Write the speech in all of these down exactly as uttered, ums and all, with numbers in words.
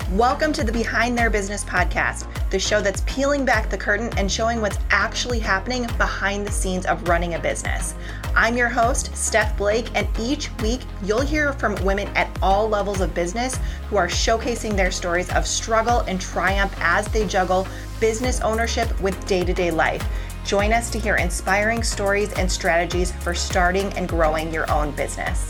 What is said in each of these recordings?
Welcome to the Behind Their Business podcast, the show that's peeling back the curtain and showing what's actually happening behind the scenes of running a business. I'm your host, Steph Blake, and each week you'll hear from women at all levels of business who are showcasing their stories of struggle and triumph as they juggle business ownership with day-to-day life. Join us to hear inspiring stories and strategies for starting and growing your own business.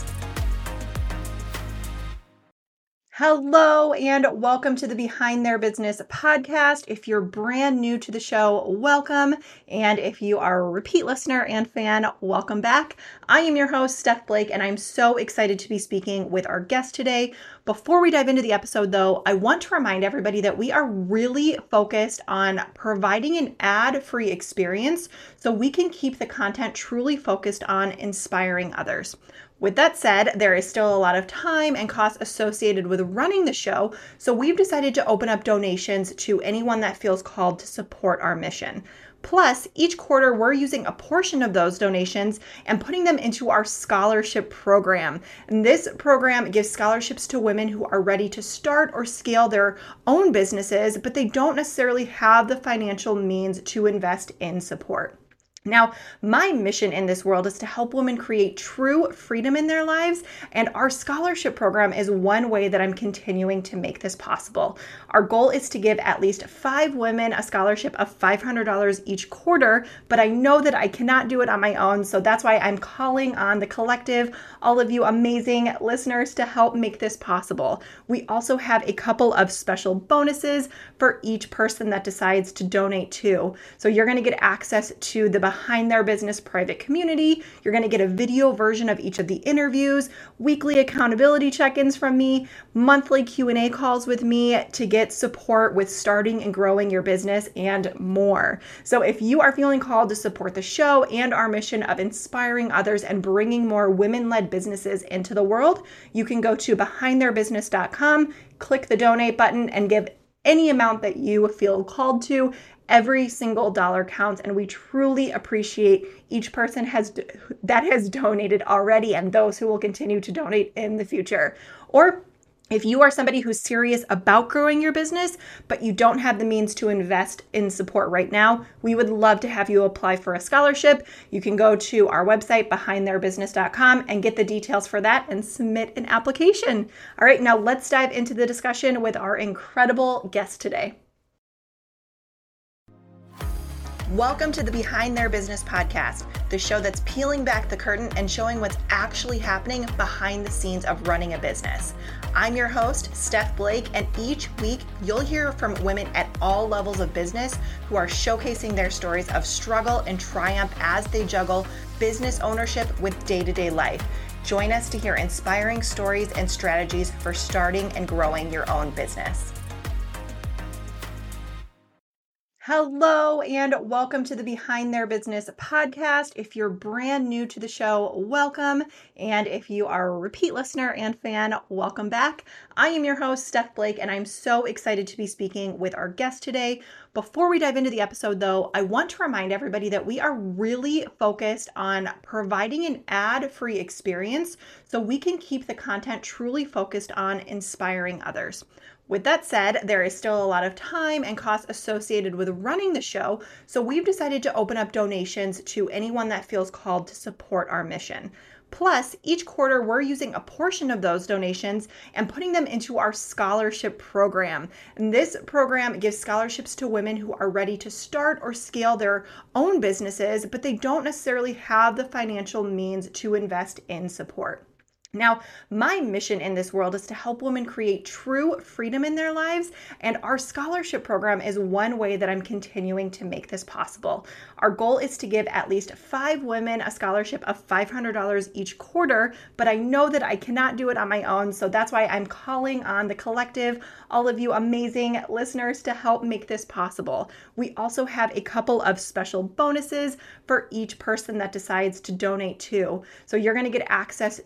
Hello and welcome to the Behind Their Business podcast. If you're brand new to the show, welcome. And if you are a repeat listener and fan, welcome back. I am your host, Steph Blake, and I'm so excited to be speaking with our guest today. Before we dive into the episode though, I want to remind everybody that we are really focused on providing an ad-free experience so we can keep the content truly focused on inspiring others. With that said, there is still a lot of time and cost associated with running the show, so we've decided to open up donations to anyone that feels called to support our mission. Plus, each quarter we're using a portion of those donations and putting them into our scholarship program. And this program gives scholarships to women who are ready to start or scale their own businesses, but they don't necessarily have the financial means to invest in support. Now, my mission in this world is to help women create true freedom in their lives, and our scholarship program is one way that I'm continuing to make this possible. Our goal is to give at least five women a scholarship of five hundred dollars each quarter, but I know that I cannot do it on my own, so that's why I'm calling on the collective, all of you amazing listeners, to help make this possible. We also have a couple of special bonuses for each person that decides to donate to. So you're going to get access to the Behind Their Business private community. You're going to get a video version of each of the interviews, weekly accountability check-ins from me, monthly Q and A calls with me to get support with starting and growing your business, and more. So if you are feeling called to support the show and our mission of inspiring others and bringing more women-led businesses into the world, you can go to behind their business dot com, click the donate button, and give any amount that you feel called to. Every single dollar counts, and we truly appreciate each person has that has donated already and those who will continue to donate in the future. Or if you are somebody who's serious about growing your business, but you don't have the means to invest in support right now, we would love to have you apply for a scholarship. You can go to our website, behind their business dot com, and get the details for that and submit an application. All right, now let's dive into the discussion with our incredible guest today. Welcome to the Behind Their Business podcast, the show that's peeling back the curtain and showing what's actually happening behind the scenes of running a business. I'm your host, Steph Blake, and each week you'll hear from women at all levels of business who are showcasing their stories of struggle and triumph as they juggle business ownership with day-to-day life. Join us to hear inspiring stories and strategies for starting and growing your own business. Hello and welcome to the Behind Their Business podcast. If you're brand new to the show, welcome. And if you are a repeat listener and fan, welcome back. I am your host, Steph Blake, and I'm so excited to be speaking with our guest today. Before we dive into the episode though, I want to remind everybody that we are really focused on providing an ad-free experience so we can keep the content truly focused on inspiring others. With that said, there is still a lot of time and cost associated with running the show, so we've decided to open up donations to anyone that feels called to support our mission. Plus, each quarter we're using a portion of those donations and putting them into our scholarship program. And this program gives scholarships to women who are ready to start or scale their own businesses, but they don't necessarily have the financial means to invest in support. Now, my mission in this world is to help women create true freedom in their lives, and our scholarship program is one way that I'm continuing to make this possible. Our goal is to give at least five women a scholarship of five hundred dollars each quarter, but I know that I cannot do it on my own, so that's why I'm calling on the collective, all of you amazing listeners, to help make this possible. We also have a couple of special bonuses for each person that decides to donate to. So you're going to get access to the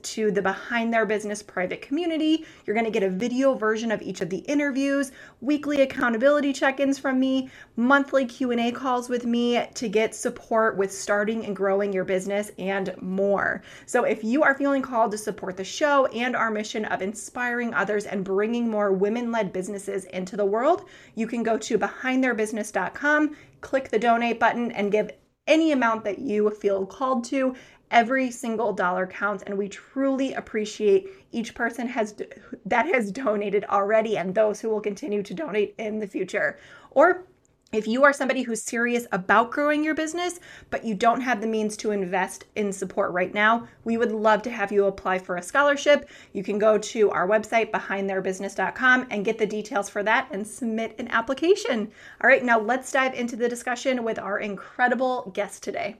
Behind Their Business private community. You're going to get a video version of each of the interviews, weekly accountability check-ins from me, monthly Q and A calls with me to get support with starting and growing your business, and more. So if you are feeling called to support the show and our mission of inspiring others and bringing more women-led businesses into the world, you can go to behind their business dot com, click the donate button, and give any amount that you feel called to. Every single dollar counts, and we truly appreciate each person has that has donated already and those who will continue to donate in the future. Or if you are somebody who's serious about growing your business, but you don't have the means to invest in support right now, we would love to have you apply for a scholarship. You can go to our website, behind their business dot com, and get the details for that and submit an application. All right, now let's dive into the discussion with our incredible guest today.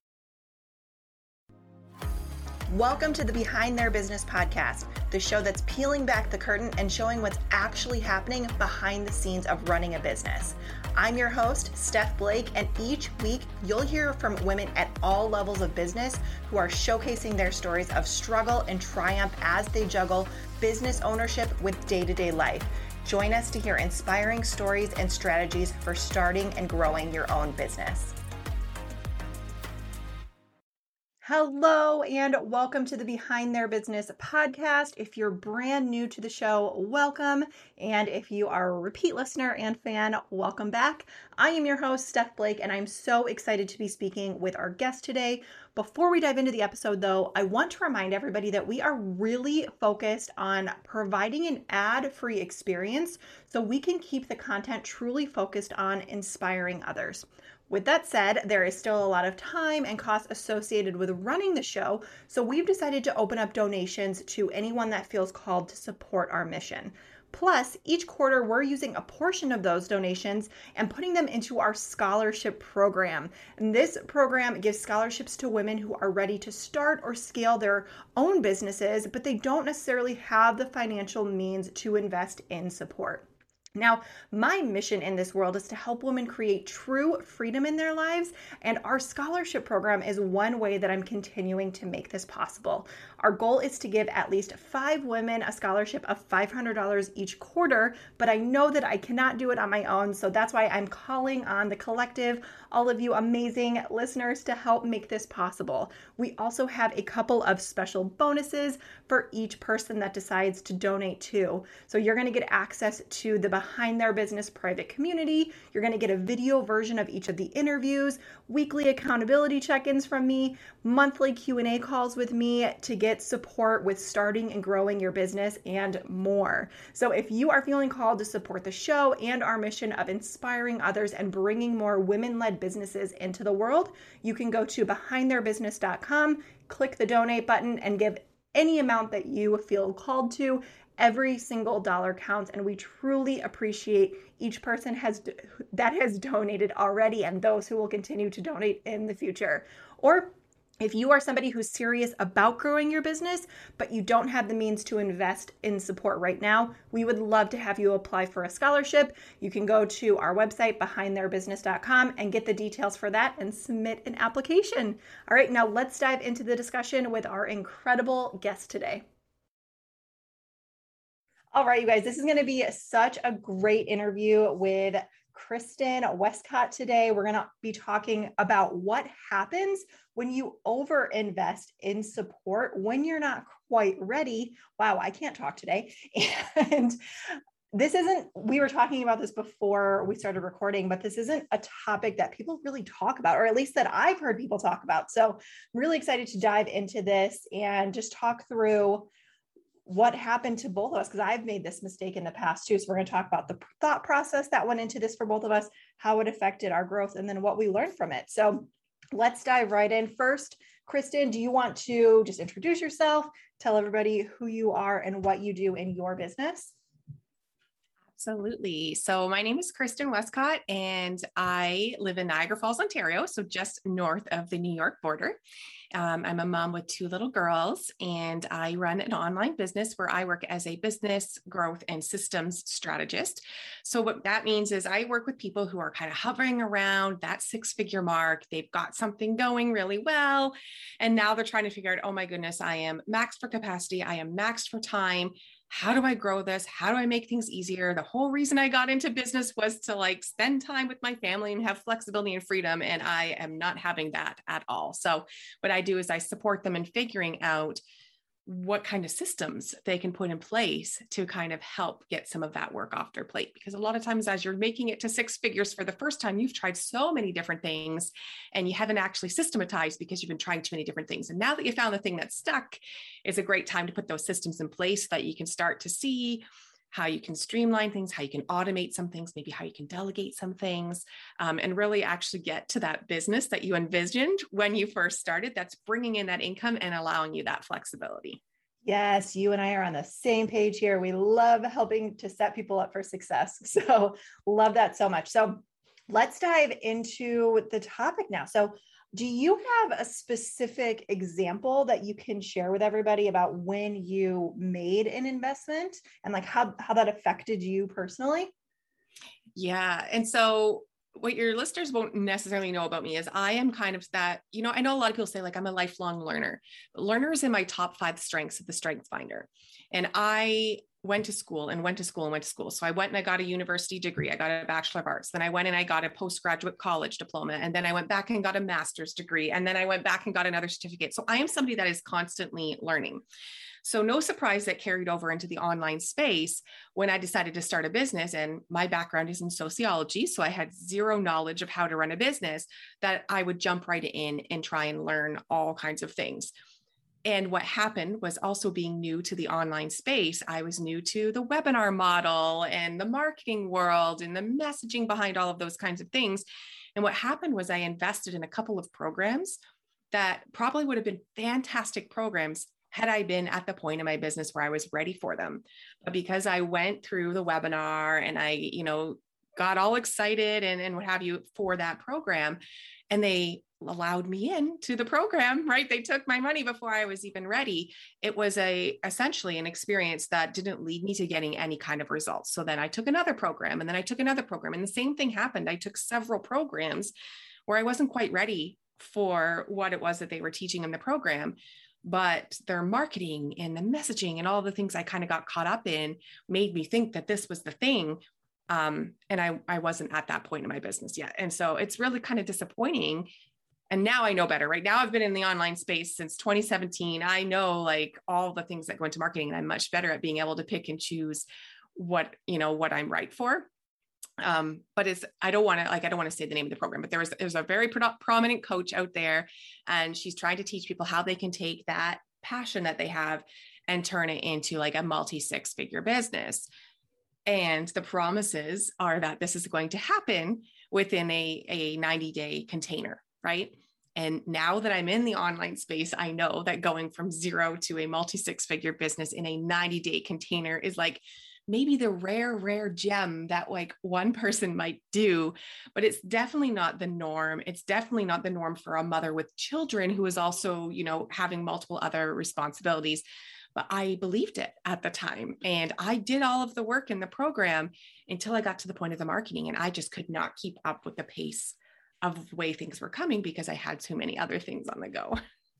Welcome to the Behind Their Business podcast, the show that's peeling back the curtain and showing what's actually happening behind the scenes of running a business. I'm your host, Steph Blake, and each week you'll hear from women at all levels of business who are showcasing their stories of struggle and triumph as they juggle business ownership with day-to-day life. Join us to hear inspiring stories and strategies for starting and growing your own business. Hello and welcome to the Behind Their Business podcast. If you're brand new to the show, welcome. And if you are a repeat listener and fan, welcome back. I am your host, Steph Blake, and I'm so excited to be speaking with our guest today. Before we dive into the episode though, I want to remind everybody that we are really focused on providing an ad-free experience so we can keep the content truly focused on inspiring others. With that said, there is still a lot of time and cost associated with running the show, so we've decided to open up donations to anyone that feels called to support our mission. Plus, each quarter we're using a portion of those donations and putting them into our scholarship program. And this program gives scholarships to women who are ready to start or scale their own businesses, but they don't necessarily have the financial means to invest in support. Now, my mission in this world is to help women create true freedom in their lives, and our scholarship program is one way that I'm continuing to make this possible. Our goal is to give at least five women a scholarship of five hundred dollars each quarter, but I know that I cannot do it on my own, so that's why I'm calling on the collective, all of you amazing listeners, to help make this possible. We also have a couple of special bonuses for each person that decides to donate too. So you're going to get access to the Behind Their Business private community. You're going to get a video version of each of the interviews, weekly accountability check-ins from me, monthly Q and A calls with me to get support with starting and growing your business, and more. So if you are feeling called to support the show and our mission of inspiring others and bringing more women-led businesses into the world, you can go to behind their business dot com, click the donate button, and give any amount that you feel called to. Every single dollar counts, and we truly appreciate each person has that has donated already and those who will continue to donate in the future. Or if you are somebody who's serious about growing your business, but you don't have the means to invest in support right now, we would love to have you apply for a scholarship. You can go to our website, behind their business dot com, and get the details for that and submit an application. All right, now let's dive into the discussion with our incredible guest today. All right, you guys, this is going to be such a great interview with Kristen Westcott today. We're going to be talking about what happens when you overinvest in support when you're not quite ready. Wow, I can't talk today. And this isn't, we were talking about this before we started recording, but this isn't a topic that people really talk about, or at least that I've heard people talk about. So I'm really excited to dive into this and just talk through what happened to both of us, because I've made this mistake in the past too. So we're going to talk about the thought process that went into this for both of us, how it affected our growth, and then what we learned from it. So let's dive right in. First, Kristen, do you want to just introduce yourself, tell everybody who you are and what you do in your business? Absolutely. So my name is Kristen Westcott, and I live in Niagara Falls, Ontario, so just north of the New York border. Um, I'm a mom with two little girls, and I run an online business where I work as a business growth and systems strategist. So what that means is I work with people who are kind of hovering around that six-figure mark. They've got something going really well, and now they're trying to figure out, oh my goodness, I am maxed for capacity. I am maxed for time. How do I grow this? How do I make things easier? The whole reason I got into business was to like spend time with my family and have flexibility and freedom. And I am not having that at all. So what I do is I support them in figuring out what kind of systems they can put in place to kind of help get some of that work off their plate. Because a lot of times as you're making it to six figures for the first time, you've tried so many different things and you haven't actually systematized because you've been trying too many different things. And now that you found the thing that's stuck, is a great time to put those systems in place so that you can start to see how you can streamline things, how you can automate some things, maybe how you can delegate some things, um, and really actually get to that business that you envisioned when you first started, that's bringing in that income and allowing you that flexibility. Yes, you and I are on the same page here. We love helping to set people up for success. So love that so much. So let's dive into the topic now. So do you have a specific example that you can share with everybody about when you made an investment and like how, how that affected you personally? Yeah. And so what your listeners won't necessarily know about me is I am kind of that, you know, I know a lot of people say like I'm a lifelong learner, but learner is in my top five strengths of the Strengths Finder. And I went to school and went to school and went to school. So I went and I got a university degree. I got a Bachelor of Arts. Then I went and I got a postgraduate college diploma. And then I went back and got a master's degree. And then I went back and got another certificate. So I am somebody that is constantly learning. So no surprise that carried over into the online space when I decided to start a business. And my background is in sociology. So I had zero knowledge of how to run a business, that I would jump right in and try and learn all kinds of things. And what happened was also being new to the online space. I was new to the webinar model and the marketing world and the messaging behind all of those kinds of things. And what happened was I invested in a couple of programs that probably would have been fantastic programs had I been at the point in my business where I was ready for them. But because I went through the webinar and I, you know, got all excited and, and what have you for that program, and they allowed me into the program, right? They took my money before I was even ready. It was a essentially an experience that didn't lead me to getting any kind of results. So then I took another program and then I took another program and the same thing happened. I took several programs where I wasn't quite ready for what it was that they were teaching in the program, but their marketing and the messaging and all the things I kind of got caught up in made me think that this was the thing. Um, and I, I wasn't at that point in my business yet. And so it's really kind of disappointing. And now I know better, right? Now I've been in the online space since twenty seventeen. I know like all the things that go into marketing, and I'm much better at being able to pick and choose what, you know, what I'm right for. Um, but it's, I don't want to, like, I don't want to say the name of the program, but there was, there's a very pro- prominent coach out there, and she's trying to teach people how they can take that passion that they have and turn it into like a multi six figure business. And the promises are that this is going to happen within a, a ninety day container, right? And now that I'm in the online space, I know that going from zero to a multi six figure business in a ninety day container is like maybe the rare, rare gem that like one person might do, but it's definitely not the norm. It's definitely not the norm for a mother with children who is also, you know, having multiple other responsibilities. But I believed it at the time. And I did all of the work in the program until I got to the point of the marketing. And I just could not keep up with the pace of the way things were coming because I had too many other things on the go.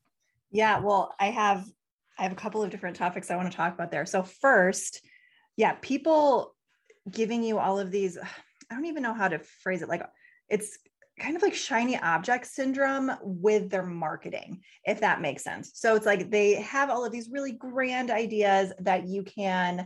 Yeah, well, I have I have a couple of different topics I want to talk about there. So first, yeah, people giving you all of these, I don't even know how to phrase it. Like it's kind of like shiny object syndrome with their marketing, if that makes sense. So it's like they have all of these really grand ideas that you can,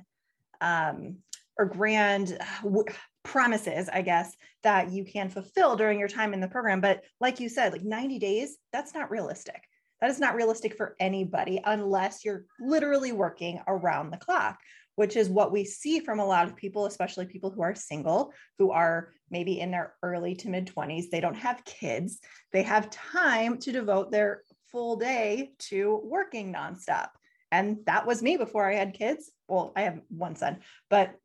um, or grand w- promises, I guess, that you can fulfill during your time in the program. But like you said, like ninety days, that's not realistic. That is not realistic for anybody unless you're literally working around the clock, which is what we see from a lot of people, especially people who are single, who are maybe in their early to mid twenties. They don't have kids. They have time to devote their full day to working nonstop. And that was me before I had kids. Well, I have one son, but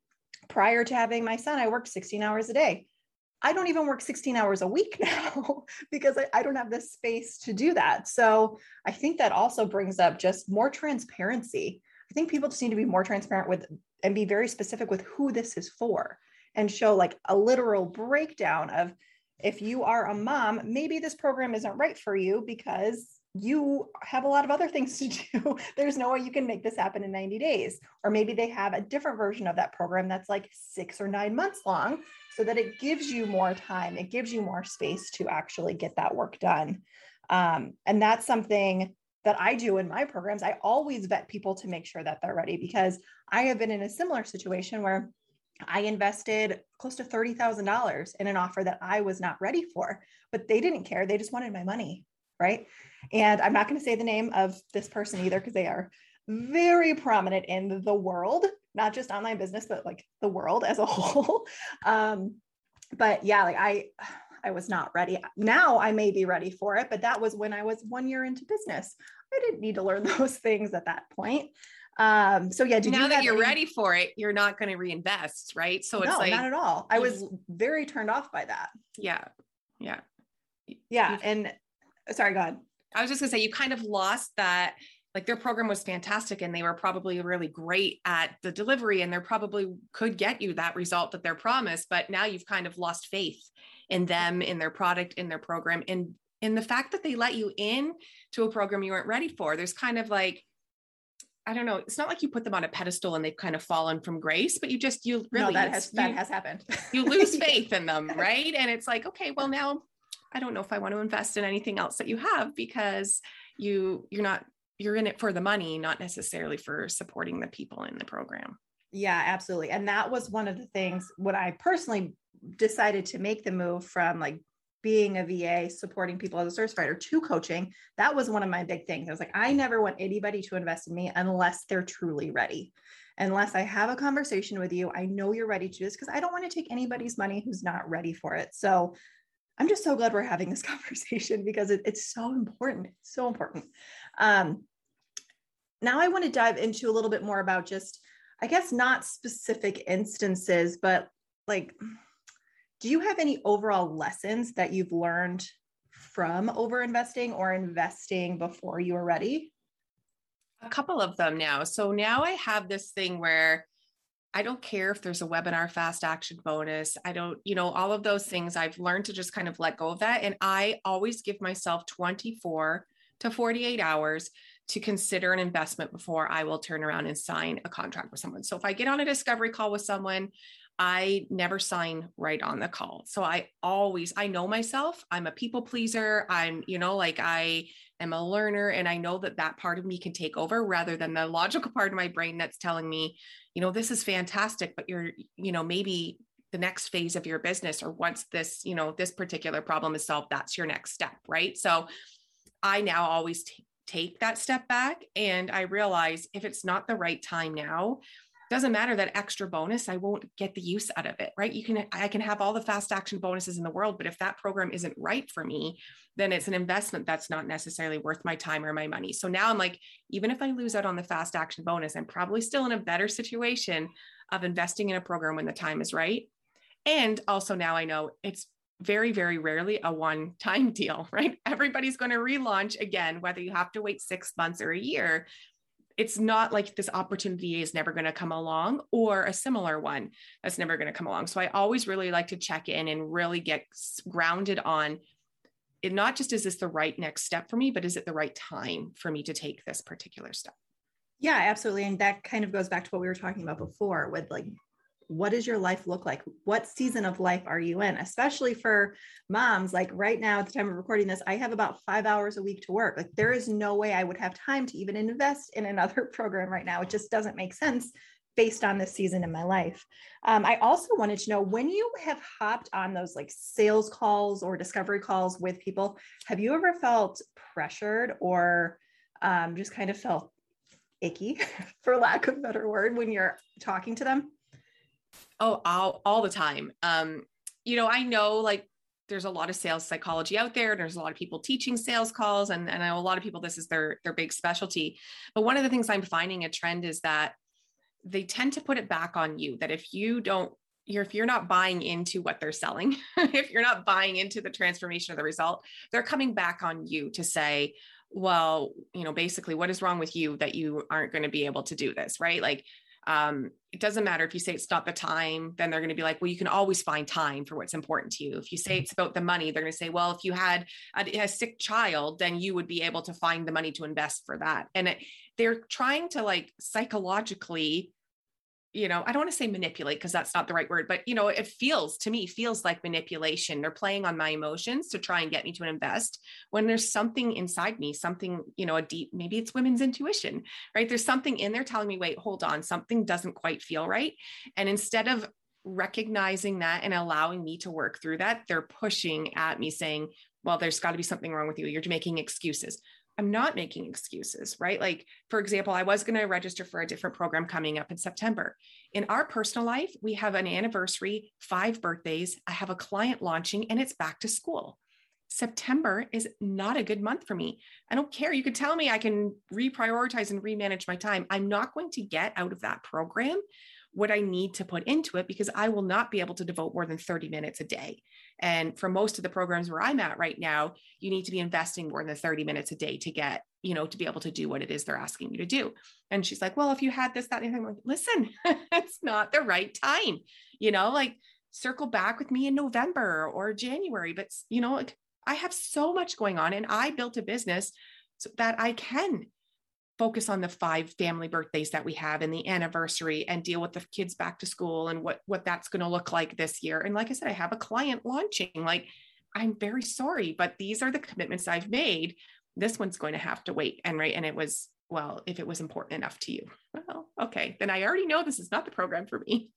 prior to having my son, I worked sixteen hours a day. I don't even work sixteen hours a week now because I, I don't have the space to do that. So I think that also brings up just more transparency. I think people just need to be more transparent with and be very specific with who this is for and show like a literal breakdown of, if you are a mom, maybe this program isn't right for you because you have a lot of other things to do. There's no way you can make this happen in ninety days. Or maybe they have a different version of that program that's like six or nine months long, so that it gives you more time. It gives you more space to actually get that work done. Um, and that's something that I do in my programs. I always vet people to make sure that they're ready, because I have been in a similar situation where I invested close to thirty thousand dollars in an offer that I was not ready for, but they didn't care. They just wanted my money. Right. And I'm not going to say the name of this person either, because they are very prominent in the world, not just online business, but like the world as a whole. Um, but yeah, like I, I was not ready. Now I may be ready for it, but that was when I was one year into business. I didn't need to learn those things at that point. Um, so yeah, did now you that you're any... ready for it, you're not going to reinvest, right? So it's no, like, not at all. I was very turned off by that. Yeah. Yeah. Yeah. And sorry, go ahead. I was just gonna say, you kind of lost that, like their program was fantastic and they were probably really great at the delivery and they probably could get you that result that they're promised, but now you've kind of lost faith in them, in their product, in their program, and in the fact that they let you in to a program you weren't ready for. There's kind of like, I don't know, it's not like you put them on a pedestal and they've kind of fallen from grace, but you just, you really, no, that has, that you, has happened. You lose faith in them, right? And it's like, okay, well now, I don't know if I want to invest in anything else that you have, because you, you're not, you're in it for the money, not necessarily for supporting the people in the program. Yeah, absolutely. And that was one of the things when I personally decided to make the move from like being a V A, supporting people as a service provider, to coaching. That was one of my big things. I was like, I never want anybody to invest in me unless they're truly ready. Unless I have a conversation with you, I know you're ready to do this, because I don't want to take anybody's money who's not ready for it. So I'm just so glad we're having this conversation, because it, it's so important. It's so important. Um, now I want to dive into a little bit more about just, I guess, not specific instances, but like, do you have any overall lessons that you've learned from overinvesting or investing before you were ready? A couple of them now. So now I have this thing where I don't care if there's a webinar fast action bonus. I don't, you know, all of those things. I've learned to just kind of let go of that. And I always give myself twenty-four to forty-eight hours to consider an investment before I will turn around and sign a contract with someone. So if I get on a discovery call with someone, I never sign right on the call. So I always, I know myself, I'm a people pleaser. I'm, you know, like I am a learner, and I know that that part of me can take over rather than the logical part of my brain that's telling me, you know, this is fantastic, but you're, you know, maybe the next phase of your business, or once this, you know, this particular problem is solved, that's your next step. Right. So I now always t- take that step back, and I realize if it's not the right time now, doesn't matter that extra bonus, I won't get the use out of it, right? You can, I can have all the fast action bonuses in the world, but if that program isn't right for me, then it's an investment that's not necessarily worth my time or my money. So now I'm like, even if I lose out on the fast action bonus, I'm probably still in a better situation of investing in a program when the time is right. And also now I know it's very, very rarely a one-time deal, right? Everybody's going to relaunch again, whether you have to wait six months or a year. It's not like this opportunity is never going to come along, or a similar one that's never going to come along. So I always really like to check in and really get grounded on it. Not just, is this the right next step for me, but is it the right time for me to take this particular step? Yeah, absolutely. And that kind of goes back to what we were talking about before with like, what does your life look like? What season of life are you in? Especially for moms, like right now at the time of recording this, I have about five hours a week to work. Like there is no way I would have time to even invest in another program right now. It just doesn't make sense based on this season in my life. Um, I also wanted to know, when you have hopped on those like sales calls or discovery calls with people, have you ever felt pressured or um, just kind of felt icky, for lack of a better word, when you're talking to them? Oh, all, all the time. Um, you know, I know like there's a lot of sales psychology out there. There's a lot of people teaching sales calls, and, and I know a lot of people, this is their, their big specialty. But one of the things I'm finding a trend is that they tend to put it back on you that if you don't, you're, if you're not buying into what they're selling, if you're not buying into the transformation of the result, they're coming back on you to say, well, you know, basically what is wrong with you that you aren't going to be able to do this, right? Like, um, it doesn't matter if you say it's not the time, then they're going to be like, well, you can always find time for what's important to you. If you say it's about the money, they're going to say, well, if you had a, a sick child, then you would be able to find the money to invest for that. And it, they're trying to like psychologically, you know, I don't want to say manipulate because that's not the right word, but you know, it feels to me, feels like manipulation. They're playing on my emotions to try and get me to invest when there's something inside me, something, you know, a deep, maybe it's women's intuition, right? There's something in there telling me, wait, hold on, something doesn't quite feel right. And instead of recognizing that and allowing me to work through that, they're pushing at me saying, well, there's got to be something wrong with you. You're making excuses. I'm not making excuses, right? Like, for example, I was going to register for a different program coming up in September. In our personal life, we have an anniversary, five birthdays. I have a client launching and it's back to school. September is not a good month for me. I don't care. You could tell me I can reprioritize and remanage my time. I'm not going to get out of that program what I need to put into it because I will not be able to devote more than thirty minutes a day. And for most of the programs where I'm at right now, you need to be investing more than thirty minutes a day to get, you know, to be able to do what it is they're asking you to do. And she's like, well, if you had this, that, and anything, I'm like, listen, it's not the right time, you know, like circle back with me in November or January. But, you know, like I have so much going on and I built a business so that I can focus on the five family birthdays that we have and the anniversary and deal with the kids back to school and what, what that's going to look like this year. And like I said, I have a client launching, like, I'm very sorry, but these are the commitments I've made. This one's going to have to wait. And right. And it was, well, if it was important enough to you, well, okay, then I already know this is not the program for me.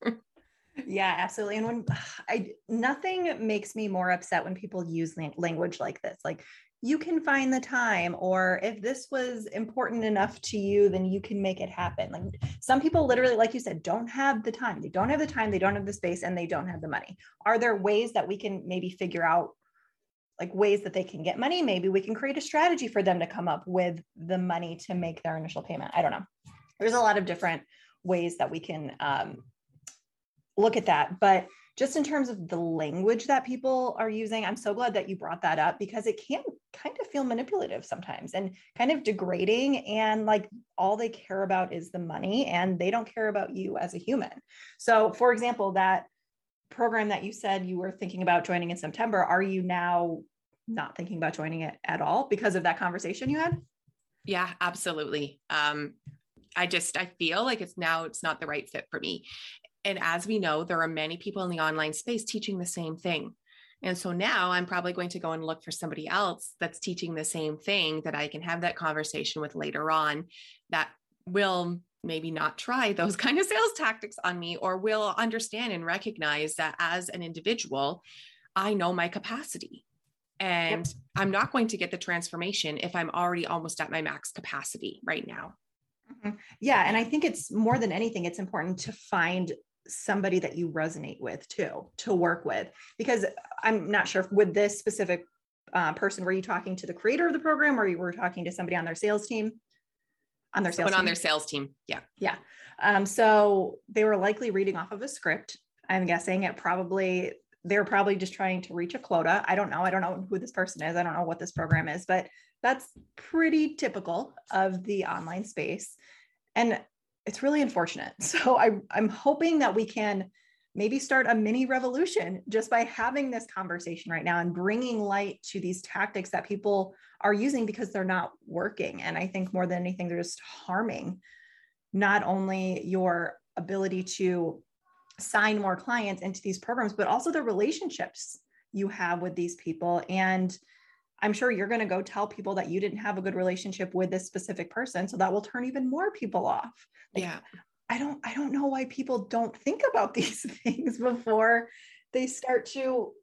Yeah, absolutely. And when I, nothing makes me more upset when people use language like this, like, you can find the time, or if this was important enough to you, then you can make it happen. Like some people literally, like you said, don't have the time. They don't have the time, they don't have the space, and they don't have the money. Are there ways that we can maybe figure out like ways that they can get money? Maybe we can create a strategy for them to come up with the money to make their initial payment. I don't know. There's a lot of different ways that we can um, look at that. But just in terms of the language that people are using, I'm so glad that you brought that up because it can kind of feel manipulative sometimes and kind of degrading. And like all they care about is the money and they don't care about you as a human. So for example, that program that you said you were thinking about joining in September, are you now not thinking about joining it at all because of that conversation you had? Yeah, absolutely. Um, I just, I feel like it's now, it's not the right fit for me. And as we know, there are many people in the online space teaching the same thing. And so now I'm probably going to go and look for somebody else that's teaching the same thing that I can have that conversation with later on that will maybe not try those kind of sales tactics on me, or will understand and recognize that as an individual, I know my capacity. And yep. I'm not going to get the transformation if I'm already almost at my max capacity right now. Mm-hmm. Yeah. And I think it's more than anything, it's important to find somebody that you resonate with too, to work with, because I'm not sure if with this specific uh, person, were you talking to the creator of the program or you were talking to somebody on their sales team? On their sales Someone team? on their sales team. Yeah. Yeah. Um, so they were likely reading off of a script. I'm guessing it probably, they're probably just trying to reach a quota. I don't know. I don't know who this person is. I don't know what this program is, but that's pretty typical of the online space. And it's really unfortunate. So I, I'm hoping that we can maybe start a mini revolution just by having this conversation right now and bringing light to these tactics that people are using because they're not working. And I think more than anything, they're just harming not only your ability to sign more clients into these programs, but also the relationships you have with these people. And I'm sure you're going to go tell people that you didn't have a good relationship with this specific person. So that will turn even more people off. Like, yeah. I don't, I don't know why people don't think about these things before they start to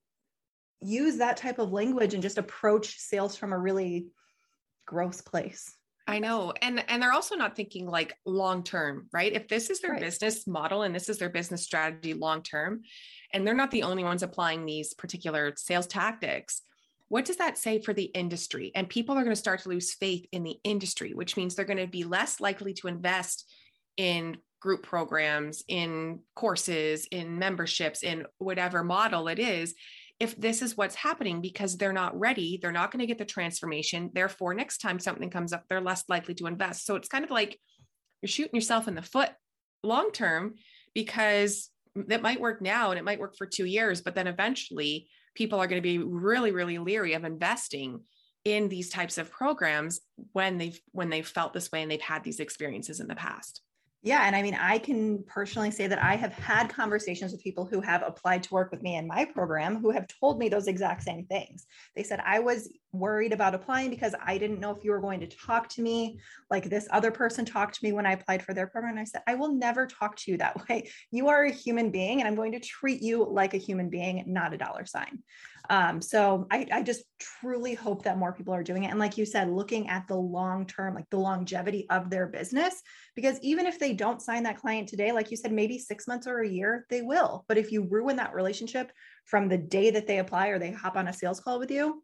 use that type of language and just approach sales from a really gross place. I know. And, and they're also not thinking like long-term, right? If this is their Right. business model and this is their business strategy long-term, and they're not the only ones applying these particular sales tactics, what does that say for the industry? And people are going to start to lose faith in the industry, which means they're going to be less likely to invest in group programs, in courses, in memberships, in whatever model it is, if this is what's happening, because they're not ready, they're not going to get the transformation. Therefore, next time something comes up, they're less likely to invest. So it's kind of like you're shooting yourself in the foot long term, because that might work now and it might work for two years, but then eventually people are going to be really, really leery of investing in these types of programs when they've when they've felt this way and they've had these experiences in the past. Yeah. And I mean, I can personally say that I have had conversations with people who have applied to work with me in my program who have told me those exact same things. They said, I was worried about applying because I didn't know if you were going to talk to me like this other person talked to me when I applied for their program. And I said, I will never talk to you that way. You are a human being and I'm going to treat you like a human being, not a dollar sign. Um, so I, I just truly hope that more people are doing it. And like you said, looking at the long term, like the longevity of their business, because even if they don't sign that client today, like you said, maybe six months or a year, they will. But if you ruin that relationship from the day that they apply or they hop on a sales call with you,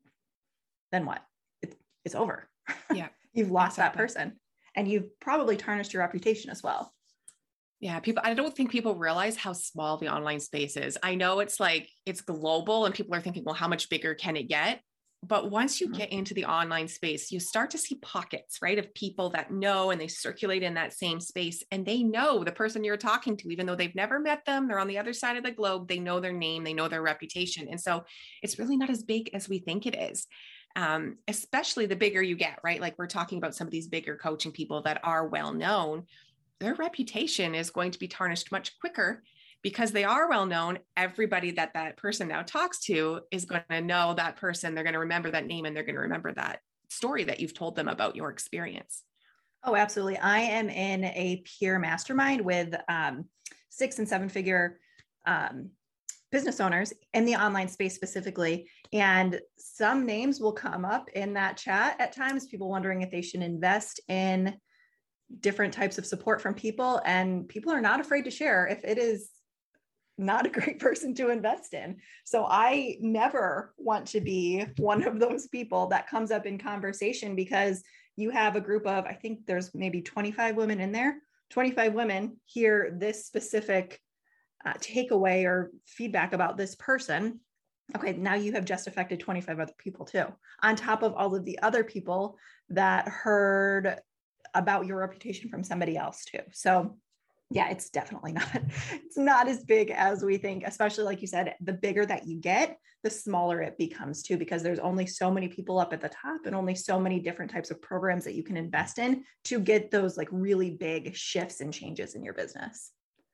then what? It, it's over. Yeah. You've lost exactly. that person and you've probably tarnished your reputation as well. Yeah, people, I don't think people realize how small the online space is. I know it's like, it's global and people are thinking, well, how much bigger can it get? But once you get into the online space, you start to see pockets, right, of people that know, and they circulate in that same space, and they know the person you're talking to, even though they've never met them, they're on the other side of the globe, they know their name, they know their reputation. And so it's really not as big as we think it is. Um, especially the bigger you get, right? Like we're talking about some of these bigger coaching people that are well known, their reputation is going to be tarnished much quicker because they are well known. Everybody that that person now talks to is going to know that person. They're going to remember that name and they're going to remember that story that you've told them about your experience. Oh, absolutely. I am in a peer mastermind with um, six and seven figure um, business owners in the online space specifically. And some names will come up in that chat at times, people wondering if they should invest in different types of support from people. And people are not afraid to share if it is not a great person to invest in. So I never want to be one of those people that comes up in conversation, because you have a group of, I think there's maybe twenty-five women in there, twenty-five women hear this specific uh, takeaway or feedback about this person. Okay, now you have just affected twenty-five other people too, on top of all of the other people that heard about your reputation from somebody else too. So yeah, it's definitely not, it's not as big as we think, especially like you said, the bigger that you get, the smaller it becomes too, because there's only so many people up at the top and only so many different types of programs that you can invest in to get those like really big shifts and changes in your business.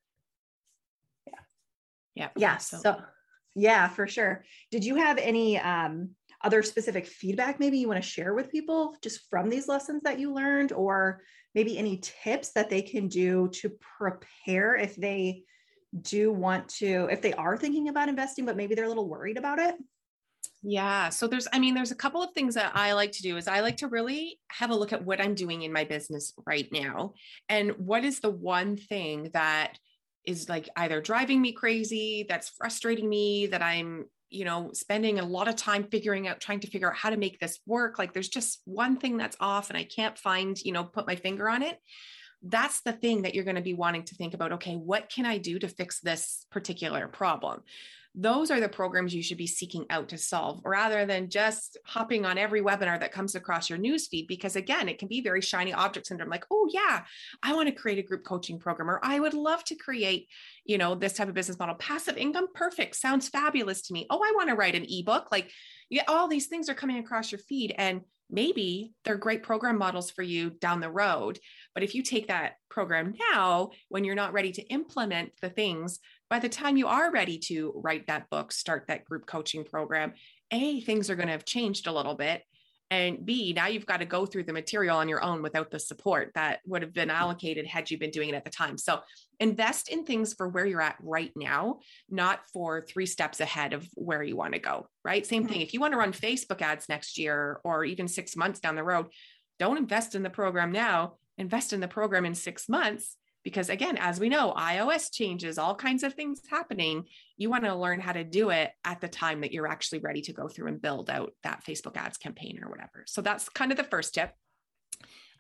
Yeah. Yeah. Yeah. So, so yeah, for sure. Did you have any, um, other specific feedback maybe you want to share with people just from these lessons that you learned, or maybe any tips that they can do to prepare if they do want to, if they are thinking about investing, but maybe they're a little worried about it? Yeah. So there's, I mean, there's a couple of things that I like to do is I like to really have a look at what I'm doing in my business right now. And what is the one thing that is like either driving me crazy, that's frustrating me, that I'm, you know, spending a lot of time figuring out, trying to figure out how to make this work. Like there's just one thing that's off and I can't find, you know, put my finger on it. That's the thing that you're going to be wanting to think about. Okay, what can I do to fix this particular problem? Those are the programs you should be seeking out to solve, rather than just hopping on every webinar that comes across your newsfeed. Because again, it can be very shiny object syndrome. Like, oh yeah, I want to create a group coaching program, or I would love to create, you know, this type of business model, passive income. Perfect. Sounds fabulous to me. Oh, I want to write an ebook. Like, yeah, all these things are coming across your feed, and maybe they're great program models for you down the road. But if you take that program now, when you're not ready to implement the things, by the time you are ready to write that book, start that group coaching program, A, things are going to have changed a little bit. And B, now you've got to go through the material on your own without the support that would have been allocated had you been doing it at the time. So invest in things for where you're at right now, not for three steps ahead of where you want to go, right? Same thing. If you want to run Facebook ads next year or even six months down the road, don't invest in the program now, invest in the program in six months. Because again, as we know, iOS changes, all kinds of things happening. You want to learn how to do it at the time that you're actually ready to go through and build out that Facebook ads campaign or whatever. So that's kind of the first tip.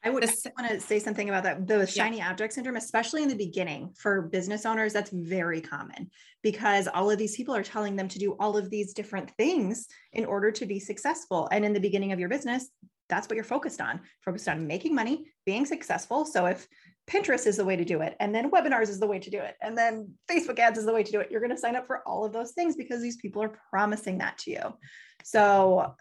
I would want to say something about that. The shiny yeah. object syndrome, especially in the beginning for business owners, that's very common because all of these people are telling them to do all of these different things in order to be successful. And in the beginning of your business, that's what you're focused on, focused on making money, being successful. So if Pinterest is the way to do it, and then webinars is the way to do it, and then Facebook ads is the way to do it, you're going to sign up for all of those things because these people are promising that to you. So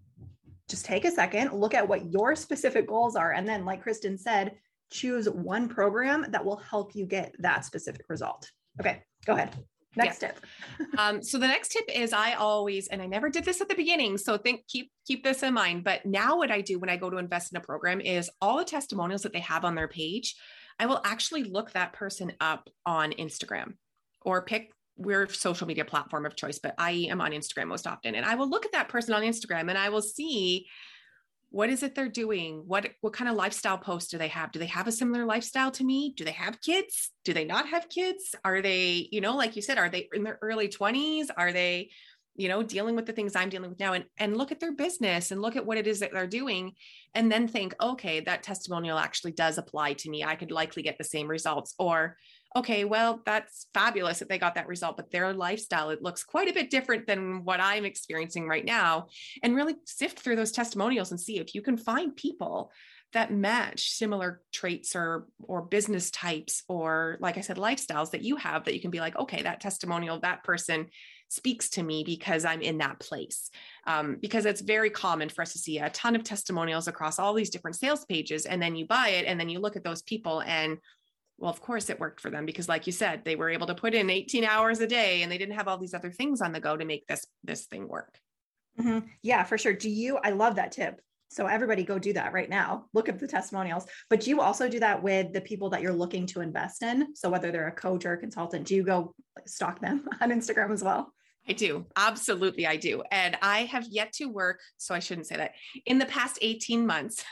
just take a second, look at what your specific goals are. And then, like Kristen said, choose one program that will help you get that specific result. Okay, go ahead. Next yeah. tip. um, so the next tip is I always, and I never did this at the beginning, so think, keep, keep this in mind. But now what I do when I go to invest in a program is all the testimonials that they have on their page, I will actually look that person up on Instagram or pick we're a social media platform of choice, but I am on Instagram most often. And I will look at that person on Instagram and I will see what is it they're doing? What, what kind of lifestyle posts do they have? Do they have a similar lifestyle to me? Do they have kids? Do they not have kids? Are they, you know, like you said, are they in their early twenties? Are they, you know, dealing with the things I'm dealing with now? And, and look at their business and look at what it is that they're doing. And then think, okay, that testimonial actually does apply to me. I could likely get the same results. Or, okay, well, that's fabulous that they got that result, but their lifestyle, it looks quite a bit different than what I'm experiencing right now. And really sift through those testimonials and see if you can find people that match similar traits or, or business types, or like I said, lifestyles that you have, that you can be like, okay, that testimonial, that person speaks to me because I'm in that place. Um, because it's very common for us to see a ton of testimonials across all these different sales pages. And then you buy it and then you look at those people and well, of course it worked for them because like you said, they were able to put in eighteen hours a day and they didn't have all these other things on the go to make this, this thing work. Mm-hmm. Yeah, for sure. Do you, I love that tip. So everybody go do that right now. Look at the testimonials, but do you also do that with the people that you're looking to invest in? So whether they're a coach or a consultant, do you go stalk them on Instagram as well? I do. Absolutely. I do. And I have yet to work. So I shouldn't say that. In the past eighteen months,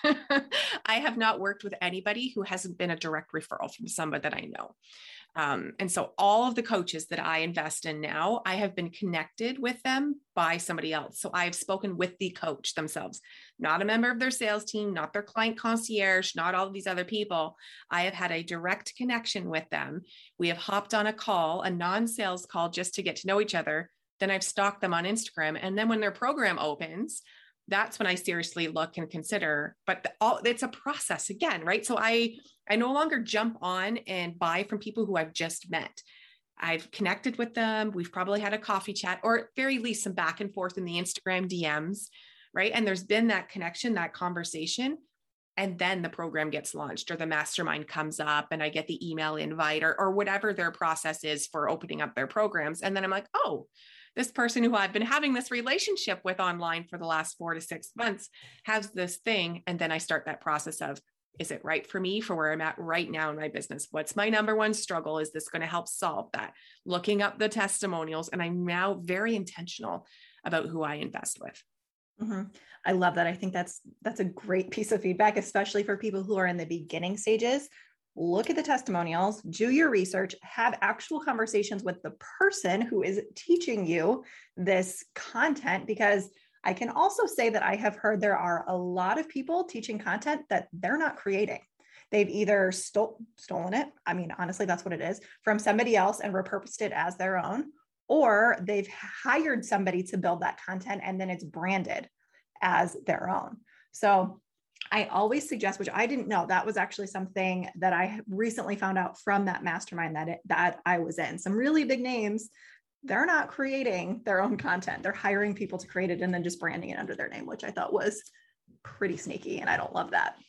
I have not worked with anybody who hasn't been a direct referral from somebody that I know. Um, and so all of the coaches that I invest in now, I have been connected with them by somebody else. So I've spoken with the coach themselves, not a member of their sales team, not their client concierge, not all of these other people. I have had a direct connection with them. We have hopped on a call, a non-sales call, just to get to know each other. Then I've stalked them on Instagram. And then when their program opens, that's when I seriously look and consider, but the, all it's a process again, right? So I, I no longer jump on and buy from people who I've just met. I've connected with them. We've probably had a coffee chat, or at very least some back and forth in the Instagram D Ms, right? And there's been that connection, that conversation. And then the program gets launched or the mastermind comes up and I get the email invite or, or whatever their process is for opening up their programs. And then I'm like, oh, this person who I've been having this relationship with online for the last four to six months has this thing. And then I start that process of, is it right for me for where I'm at right now in my business? What's my number one struggle? Is this going to help solve that? Looking up the testimonials. And I'm now very intentional about who I invest with. Mm-hmm. I love that. I think that's, that's a great piece of feedback, especially for people who are in the beginning stages. Look at the testimonials, do your research, have actual conversations with the person who is teaching you this content, because I can also say that I have heard there are a lot of people teaching content that they're not creating. They've either stole, stolen it. I mean, honestly, that's what it is, from somebody else and repurposed it as their own, or they've hired somebody to build that content and then it's branded as their own. So I always suggest, which I didn't know, that was actually something that I recently found out from that mastermind that it, that I was in. Some really big names, they're not creating their own content. They're hiring people to create it and then just branding it under their name, which I thought was pretty sneaky. And I don't love that.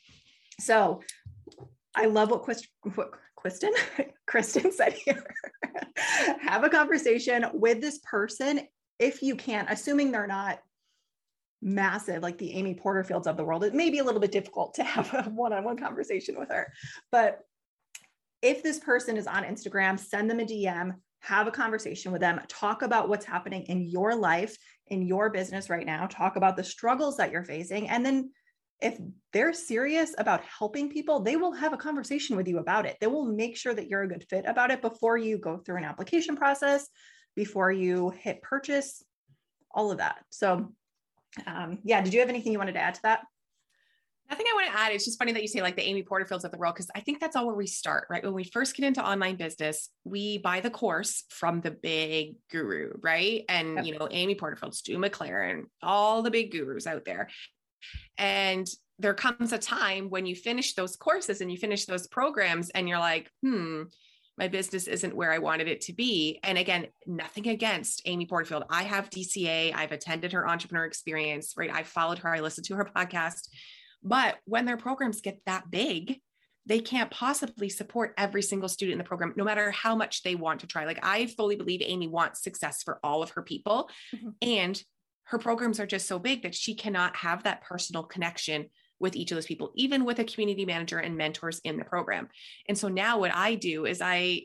So I love what, Quist, what Kristen, Kristen said here. Have a conversation with this person if you can, assuming they're not massive, like the Amy Porterfields of the world. It may be a little bit difficult to have a one-on-one conversation with her, but if this person is on Instagram, send them a D M, have a conversation with them, talk about what's happening in your life, in your business right now, talk about the struggles that you're facing. And then if they're serious about helping people, they will have a conversation with you about it. They will make sure that you're a good fit about it before you go through an application process, before you hit purchase, all of that. So Um, yeah. Did you have anything you wanted to add to that? I think I want to add, it's just funny that you say like the Amy Porterfields of the world, because I think that's all where we start, right? When we first get into online business, we buy the course from the big guru, right? And, Yep. you know, Amy Porterfield, Stu McLaren, all the big gurus out there. And there comes a time when you finish those courses and you finish those programs and you're like, hmm, my business isn't where I wanted it to be. And again, nothing against Amy Porterfield. I have D C A. I've attended her entrepreneur experience, right? I followed her. I listened to her podcast. But when their programs get that big, they can't possibly support every single student in the program, no matter how much they want to try. Like I fully believe Amy wants success for all of her people. Mm-hmm. And her programs are just so big that she cannot have that personal connection with each of those people, even with a community manager and mentors in the program. And so now what I do is I,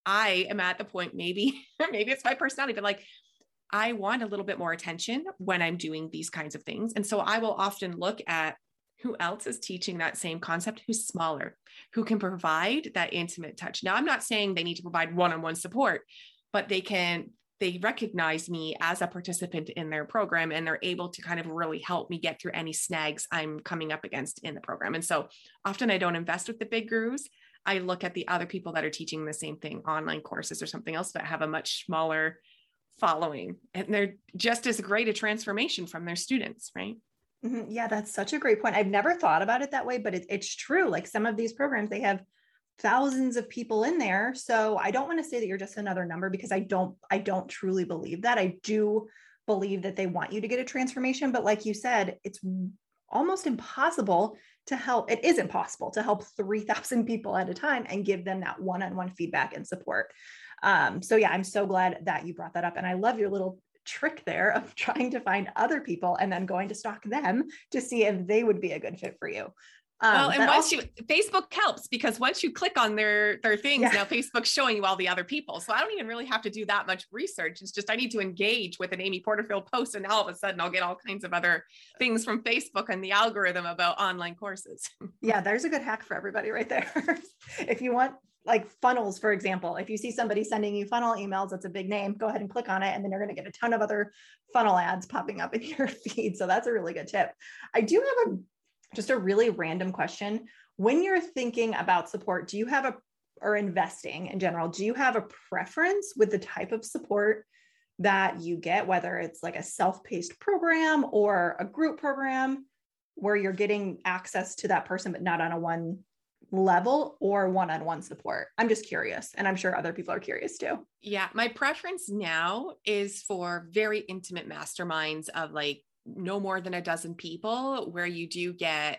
I am at the point, maybe, maybe it's my personality, but like, I want a little bit more attention when I'm doing these kinds of things. And so I will often look at who else is teaching that same concept, who's smaller, who can provide that intimate touch. Now, I'm not saying they need to provide one-on-one support, but they can, they recognize me as a participant in their program, and they're able to kind of really help me get through any snags I'm coming up against in the program. And so often I don't invest with the big gurus. I look at the other people that are teaching the same thing, online courses or something else, that have a much smaller following, and they're just as great a transformation from their students, right? Mm-hmm. Yeah, that's such a great point. I've never thought about it that way, but it, it's true. Like some of these programs, they have thousands of people in there. So I don't want to say that you're just another number, because I don't, I don't truly believe that. I do believe that they want you to get a transformation, but like you said, it's almost impossible to help. It is impossible to help three thousand people at a time and give them that one-on-one feedback and support. Um, so yeah, I'm so glad that you brought that up. And I love your little trick there of trying to find other people and then going to stalk them to see if they would be a good fit for you. Um, well, and once also, you, Facebook helps, because once you click on their, their things, yeah. Now Facebook's showing you all the other people. So I don't even really have to do that much research. It's just, I need to engage with an Amy Porterfield post, and all of a sudden I'll get all kinds of other things from Facebook and the algorithm about online courses. Yeah. There's a good hack for everybody right there. If you want like funnels, for example, if you see somebody sending you funnel emails, that's a big name, go ahead and click on it. And then you're going to get a ton of other funnel ads popping up in your feed. So that's a really good tip. I do have a, just a really random question. When you're thinking about support, do you have a, or investing in general, do you have a preference with the type of support that you get, whether it's like a self-paced program or a group program where you're getting access to that person, but not on a one level, or one-on-one support? I'm just curious, and I'm sure other people are curious too. Yeah, my preference now is for very intimate masterminds of like no more than a dozen people, where you do get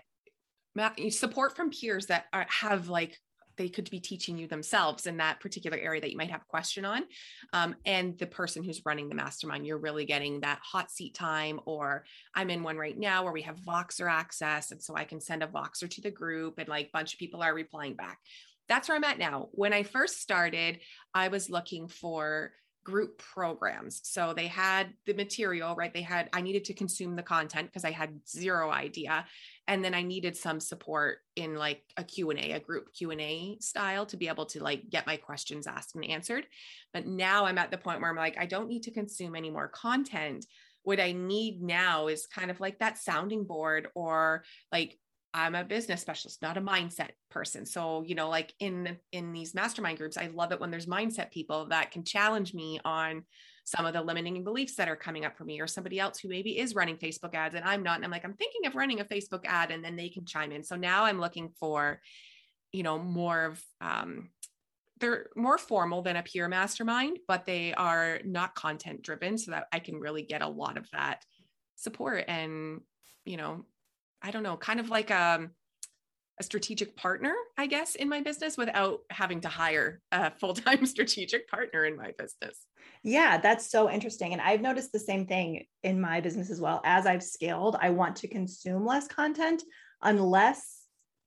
support from peers that are, have like, they could be teaching you themselves in that particular area that you might have a question on. Um, and the person who's running the mastermind, you're really getting that hot seat time. Or I'm in one right now where we have Voxer access. And so I can send a Voxer to the group, and like a bunch of people are replying back. That's where I'm at now. When I first started, I was looking for group programs. So they had the material, right? They had, I needed to consume the content because I had zero idea. And then I needed some support in like a Q and A, a group Q and A style, to be able to like get my questions asked and answered. But now I'm at the point where I'm like, I don't need to consume any more content. What I need now is kind of like that sounding board, or like, I'm a business specialist, not a mindset person. So, you know, like in, in these mastermind groups, I love it when there's mindset people that can challenge me on some of the limiting beliefs that are coming up for me, or somebody else who maybe is running Facebook ads and I'm not. And I'm like, I'm thinking of running a Facebook ad, and then they can chime in. So now I'm looking for, you know, more of, um, they're more formal than a peer mastermind, but they are not content driven, so that I can really get a lot of that support. And, you know, I don't know, kind of like a, a strategic partner, I guess, in my business, without having to hire a full-time strategic partner in my business. Yeah, that's so interesting. And I've noticed the same thing in my business as well. As I've scaled, I want to consume less content, unless,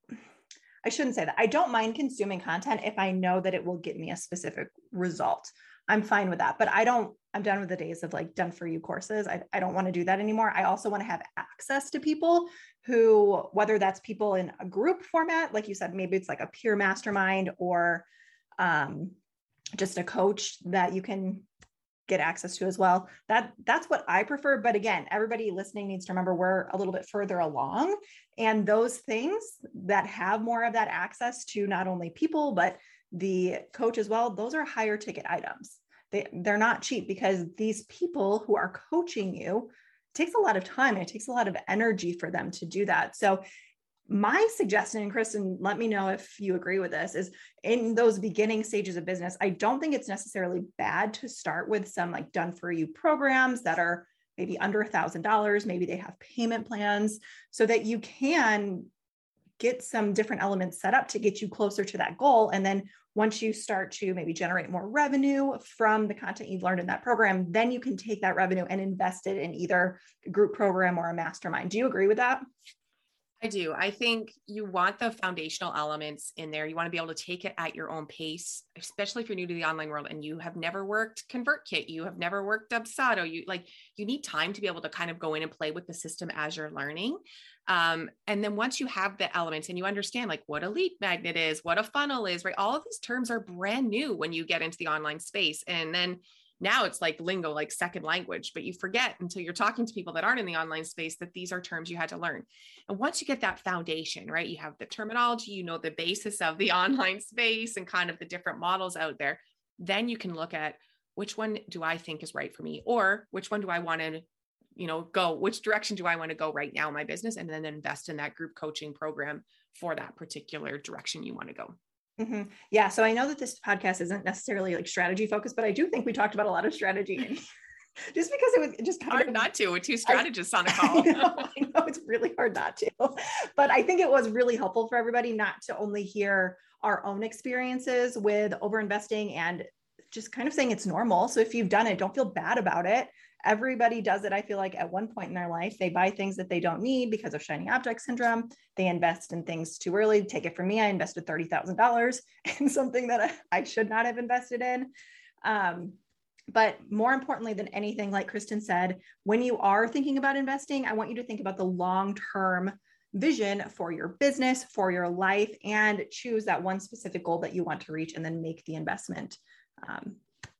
I shouldn't say that. I don't mind consuming content if I know that it will get me a specific result. I'm fine with that, but I don't, I'm done with the days of like done for you courses. I, I don't want to do that anymore. I also want to have access to people who, whether that's people in a group format, like you said, maybe it's like a peer mastermind, or um, just a coach that you can get access to as well. That that's what I prefer. But again, everybody listening needs to remember we're a little bit further along. And those things that have more of that access to not only people, but the coach as well, those are higher ticket items. They, they're not cheap because these people who are coaching you, it takes a lot of time and it takes a lot of energy for them to do that. So my suggestion, and Kristen, let me know if you agree with this, is in those beginning stages of business, I don't think it's necessarily bad to start with some like done for you programs that are maybe under a thousand dollars. Maybe they have payment plans so that you can get some different elements set up to get you closer to that goal. And then once you start to maybe generate more revenue from the content you've learned in that program, then you can take that revenue and invest it in either a group program or a mastermind. Do you agree with that? I do. I think you want the foundational elements in there. You want to be able to take it at your own pace, especially if you're new to the online world and you have never worked ConvertKit, you have never worked Dubsado. You like, you need time to be able to kind of go in and play with the system as you're learning. Um, and then once you have the elements and you understand like what a lead magnet is, what a funnel is, right? All of these terms are brand new when you get into the online space. And then now it's like lingo, like second language, but you forget until you're talking to people that aren't in the online space that these are terms you had to learn. And once you get that foundation, right, you have the terminology, you know, the basis of the online space and kind of the different models out there, then you can look at which one do I think is right for me, or which one do I want to, you know, go, which direction do I want to go right now in my business, and then invest in that group coaching program for that particular direction you want to go. Mm-hmm. Yeah. So I know that this podcast isn't necessarily like strategy focused, but I do think we talked about a lot of strategy in just because it was just kind hard of not to with two strategists I, on a call. I know, I know it's really hard not to, but I think it was really helpful for everybody not to only hear our own experiences with overinvesting and just kind of saying it's normal. So if you've done it, don't feel bad about it. Everybody does it. I feel like at one point in their life, they buy things that they don't need because of shiny object syndrome. They invest in things too early. Take it from me. I invested thirty thousand dollars in something that I, I should not have invested in. Um, but more importantly than anything, like Kristen said, when you are thinking about investing, I want you to think about the long-term vision for your business, for your life, and choose that one specific goal that you want to reach and then make the investment. Um,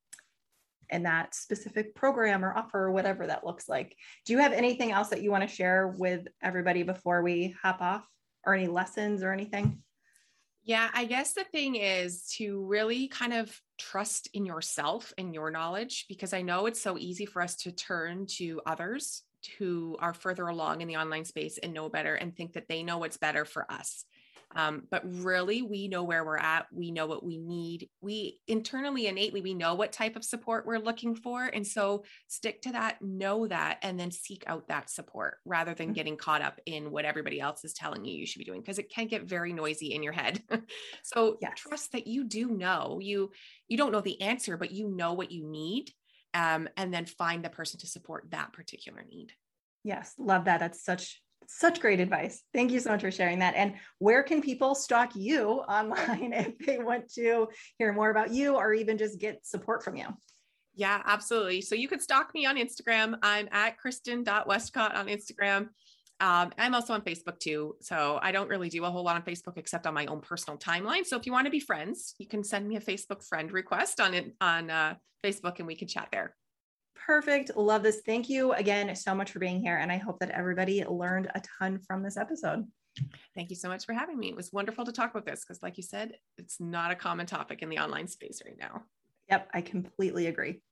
in that specific program or offer, or whatever that looks like. Do you have anything else that you want to share with everybody before we hop off, or any lessons or anything? Yeah, I guess the thing is to really kind of trust in yourself and your knowledge, because I know it's so easy for us to turn to others who are further along in the online space and know better and think that they know what's better for us. Um, but really, we know where we're at. We know what we need. We internally, innately, we know what type of support we're looking for. And so stick to that, know that, and then seek out that support rather than getting caught up in what everybody else is telling you you should be doing, because it can get very noisy in your head. So yes. Trust that you do know. You, you don't know the answer, but you know what you need. Um, and then find the person to support that particular need. Yes. Love that. That's such Such great advice. Thank you so much for sharing that. And where can people stalk you online if they want to hear more about you or even just get support from you? Yeah, absolutely. So you could stalk me on Instagram. I'm at kristen dot westcott on Instagram. Um, I'm also on Facebook too. So I don't really do a whole lot on Facebook except on my own personal timeline. So if you want to be friends, you can send me a Facebook friend request on it on uh, Facebook and we can chat there. Perfect. Love this. Thank you again so much for being here. And I hope that everybody learned a ton from this episode. Thank you so much for having me. It was wonderful to talk about this because, like you said, it's not a common topic in the online space right now. Yep, I completely agree.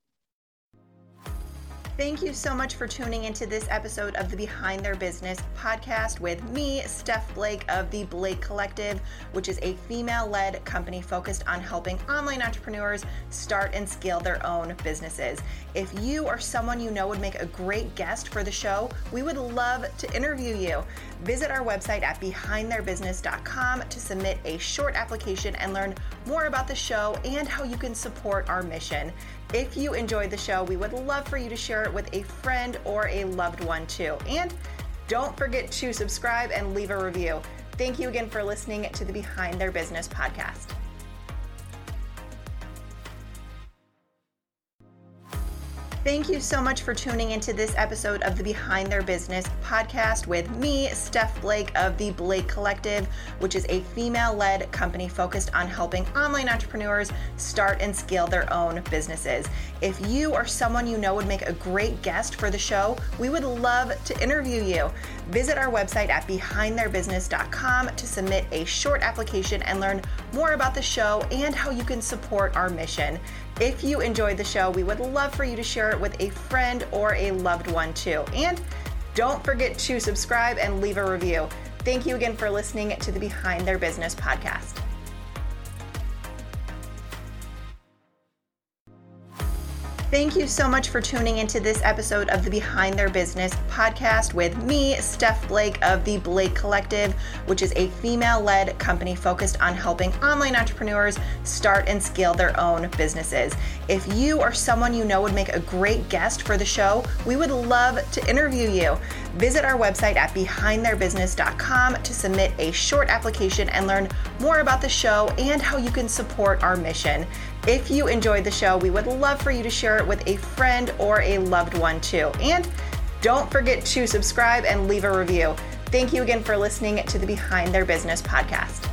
Thank you so much for tuning into this episode of the Behind Their Business podcast with me, Steph Blake of the Blake Collective, which is a female-led company focused on helping online entrepreneurs start and scale their own businesses. If you or someone you know would make a great guest for the show, we would love to interview you. Visit our website at behind their business dot com to submit a short application and learn more about the show and how you can support our mission. If you enjoyed the show, we would love for you to share it with a friend or a loved one too. And don't forget to subscribe and leave a review. Thank you again for listening to the Behind Their Business podcast. Thank you so much for tuning into this episode of the Behind Their Business podcast with me, Steph Blake of the Blake Collective, which is a female-led company focused on helping online entrepreneurs start and scale their own businesses. If you or someone you know would make a great guest for the show, we would love to interview you. Visit our website at behind their business dot com to submit a short application and learn more about the show and how you can support our mission. If you enjoyed the show, we would love for you to share it with a friend or a loved one too. And don't forget to subscribe and leave a review. Thank you again for listening to the Behind Their Business podcast. Thank you so much for tuning into this episode of the Behind Their Business podcast with me, Steph Blake of the Blake Collective, which is a female-led company focused on helping online entrepreneurs start and scale their own businesses. If you or someone you know would make a great guest for the show, we would love to interview you. Visit our website at behind their business dot com to submit a short application and learn more about the show and how you can support our mission. If you enjoyed the show, we would love for you to share it with a friend or a loved one too. And don't forget to subscribe and leave a review. Thank you again for listening to the Behind Their Business podcast.